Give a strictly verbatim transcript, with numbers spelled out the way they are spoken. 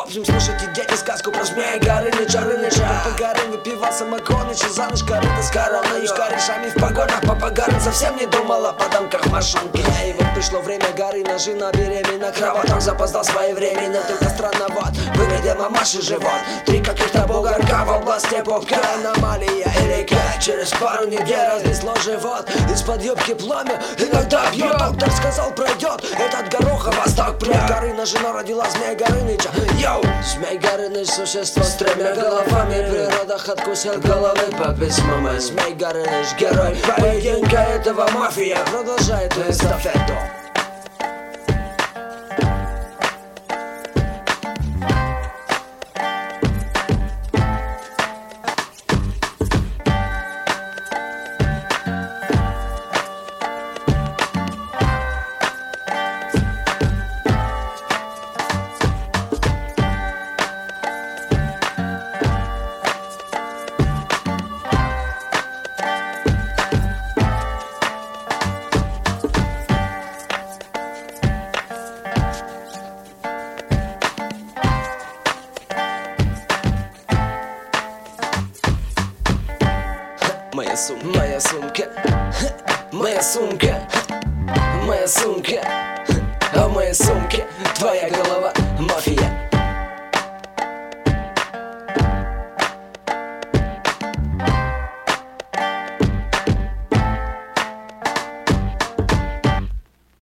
Будем слушать и дети сказку про змея Горыныча, Рыныча. По горам выпивал самогоныч, и за ночь корыто с короною, с корешами в погонах. Папа Горын совсем не думал о подамках мошонки. И вот пришло время Горына, жена беременна, кровоток запоздал своевременно. Только странно вот, выглядел мамаши живот. Три каких-то бугорка в области пупка. Аномалия и река, через пару недель разнесло живот. Из-под юбки пламя, иногда бьет. Доктор сказал, пройдет этот горох, а восток прет. Горына, жена родила змея Горыныча. Йоу! Змей Горыныч, существо с тремя головами. Природа откусил головы по письмам. Змей Горыныч, герой поединка этого мафия продолжает эстафету. Моя сумка, моя сумка, моя сумка, моя сумка.